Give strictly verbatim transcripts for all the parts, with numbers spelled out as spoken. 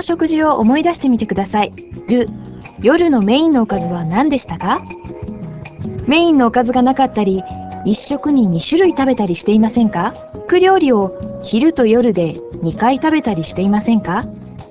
の食事を思い出してみてください。る、夜のメインのおかずは何でしたか？メインのおかずがなかったり、一食にに種類食べたりしていませんか？肉料理を昼と夜でにかい食べたりしていませんか？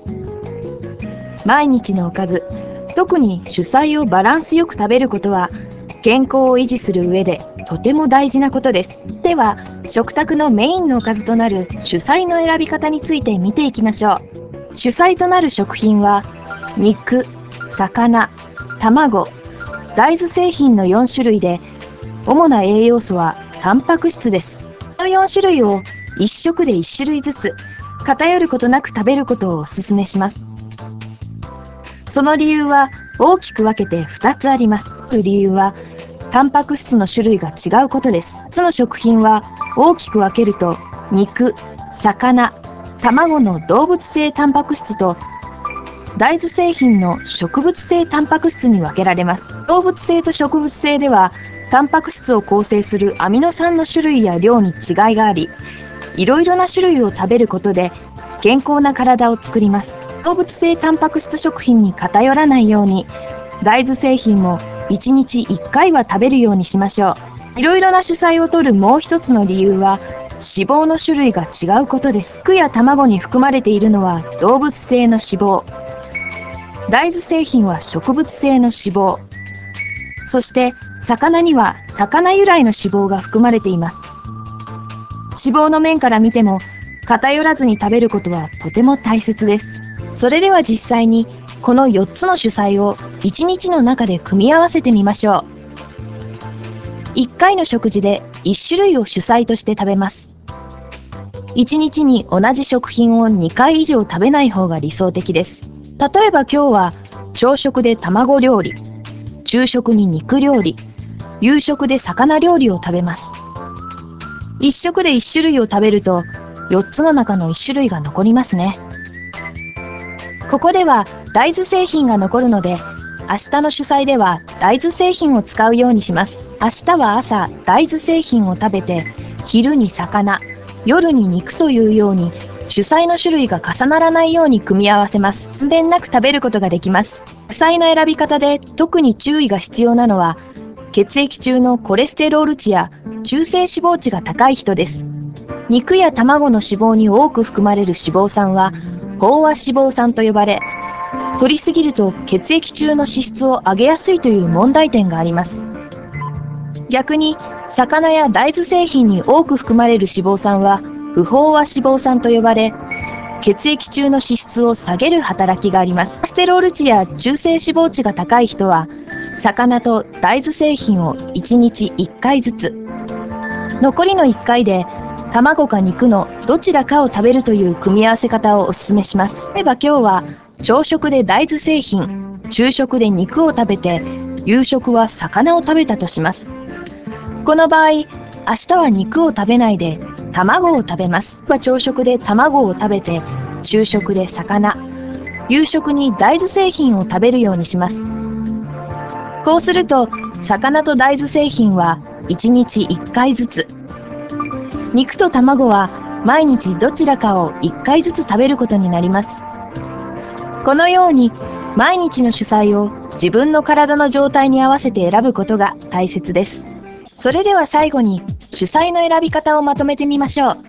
毎日のおかず、特に主菜をバランスよく食べることは、健康を維持する上でとても大事なことです。では、食卓のメインのおかずとなる主菜の選び方について見ていきましょう。主菜となる食品は、肉、魚、卵、大豆製品のよん種類で、主な栄養素はタンパク質です。このよん種類をいっ食でいち種類ずつ、偏ることなく食べることをお勧めします。その理由は大きく分けてふたつあります。理由は、タンパク質の種類が違うことです。ふたつの食品は大きく分けると、肉、魚、卵の動物性タンパク質と大豆製品の植物性タンパク質に分けられます。動物性と植物性では、タンパク質を構成するアミノ酸の種類や量に違いがあり、いろいろな種類を食べることで健康な体を作ります。動物性タンパク質食品に偏らないように、大豆製品もいちにちいっかいは食べるようにしましょう。いろいろな主菜を摂るもう一つの理由は、脂肪の種類が違うことです。肉や卵に含まれているのは動物性の脂肪。大豆製品は植物性の脂肪。そして、魚には魚由来の脂肪が含まれています。脂肪の面から見ても、偏らずに食べることはとても大切です。それでは実際に、このよっつの主菜をいちにちの中で組み合わせてみましょう。いっかいの食事でいち種類を主菜として食べます。いちにちに同じ食品をにかい以上食べない方が理想的です。例えば今日は朝食で卵料理、昼食に肉料理、夕食で魚料理を食べます。いっ食でいち種類を食べるとよっつの中のいち種類が残りますね。ここでは大豆製品が残るので、明日の主菜では大豆製品を使うようにします。明日は朝大豆製品を食べて、昼に魚、夜に肉というように主菜の種類が重ならないように組み合わせます。まんべんなく食べることができます。主菜の選び方で特に注意が必要なのは、血液中のコレステロール値や中性脂肪値が高い人です。肉や卵の脂肪に多く含まれる脂肪酸は飽和脂肪酸と呼ばれ、摂りすぎると血液中の脂質を上げやすいという問題点があります。逆に魚や大豆製品に多く含まれる脂肪酸は不飽和脂肪酸と呼ばれ、血液中の脂質を下げる働きがあります。コレステロール値や中性脂肪値が高い人は、魚と大豆製品をいちにちいっかいずつ、残りのいっかいで卵か肉のどちらかを食べるという組み合わせ方をお勧めします。例えば今日は朝食で大豆製品、昼食で肉を食べて、夕食は魚を食べたとします。この場合、明日は肉を食べないで卵を食べます。朝食で卵を食べて、昼食で魚、夕食に大豆製品を食べるようにします。こうすると、魚と大豆製品はいちにちいっかいずつ、肉と卵は毎日どちらかをいっかいずつ食べることになります。このように毎日の主菜を自分の体の状態に合わせて選ぶことが大切です。それでは最後に主菜の選び方をまとめてみましょう。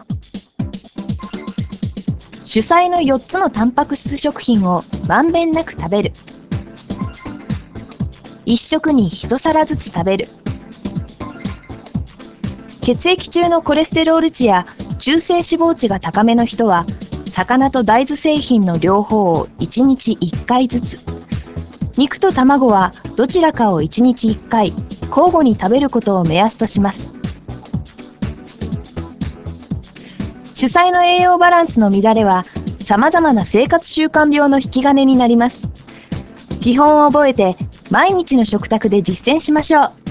主菜のよっつのタンパク質食品をまんべんなく食べる。いっ食にいち皿ずつ食べる。血液中のコレステロール値や中性脂肪値が高めの人は、魚と大豆製品の両方をいちにちいっかいずつ、肉と卵はどちらかをいちにちいっかい交互に食べることを目安とします。主菜の栄養バランスの乱れは、様々な生活習慣病の引き金になります。基本を覚えて毎日の食卓で実践しましょう。